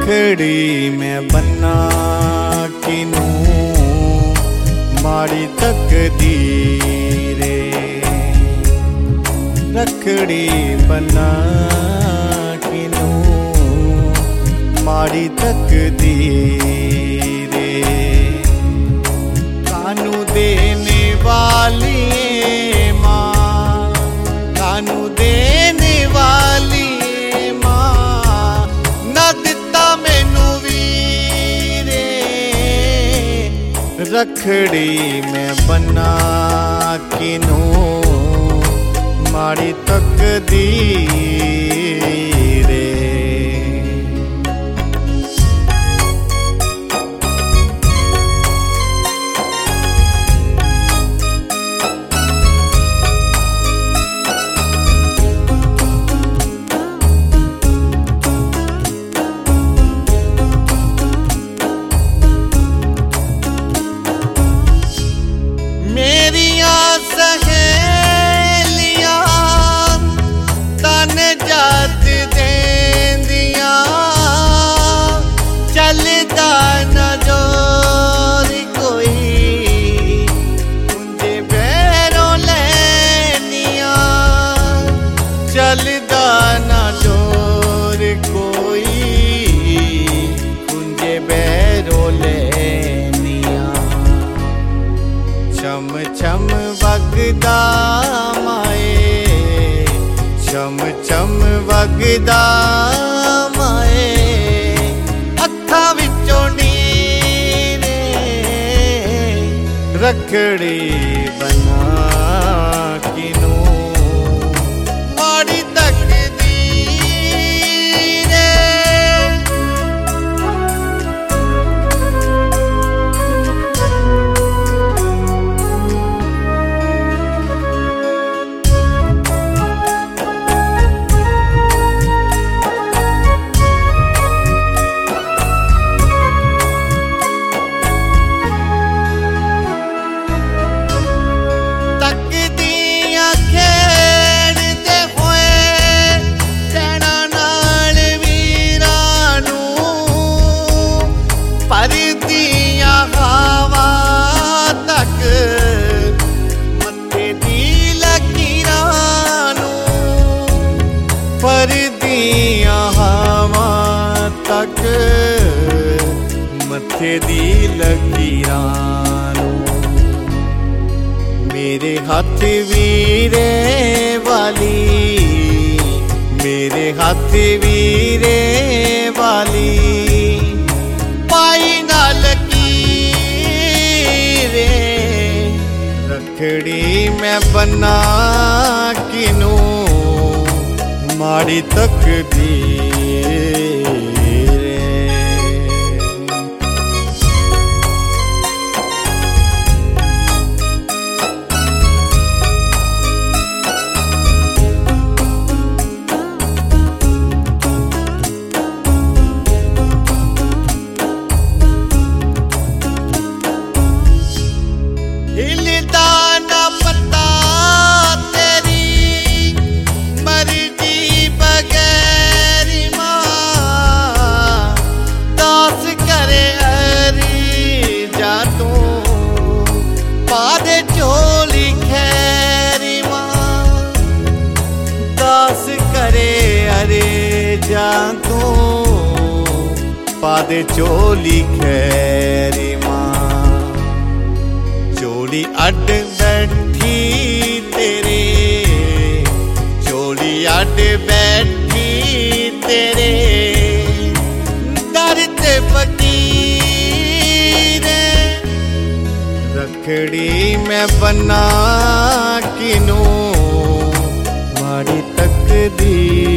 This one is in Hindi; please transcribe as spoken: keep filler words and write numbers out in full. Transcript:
रखड़ी मैं बन्ना किनू माड़ी तकदीरे, रखड़ी बन्ना किनू माड़ी तकदीरे। कानू देने वाली माँ, कानू देने वाली रखड़ी में बन्ना किनू माड़ी तकदीरे। चलदा ना जोर कोई कुंजे बैरो लेनिया। चम चम वगदा माए, चम चम वगदा माए, हत्थां विचों नीरे। रखड़ी बना किनू माड़ी तकदीरे। परदियां हवां तक मत्थे दी लकीरां। मेरे हाथ वीरे वाली, मेरे हाथ वीरे वाली, पाई ना लकीरे। रखड़ी मैं बन्ना किनू माड़ी तकदीरे। हिलदा ना पता तेरी मर्जी बगैर माँ, दास करे अरी जा तू पादे चोली खैरी माँ। दास करे अरे जा तू पादे चोली खैरी माँ। चोली अड बैठी तेरे, चोली अड बैठी तेरे, दर ते फकीरे। रखड़ी मैं बन्ना किनू माड़ी तकदीरे।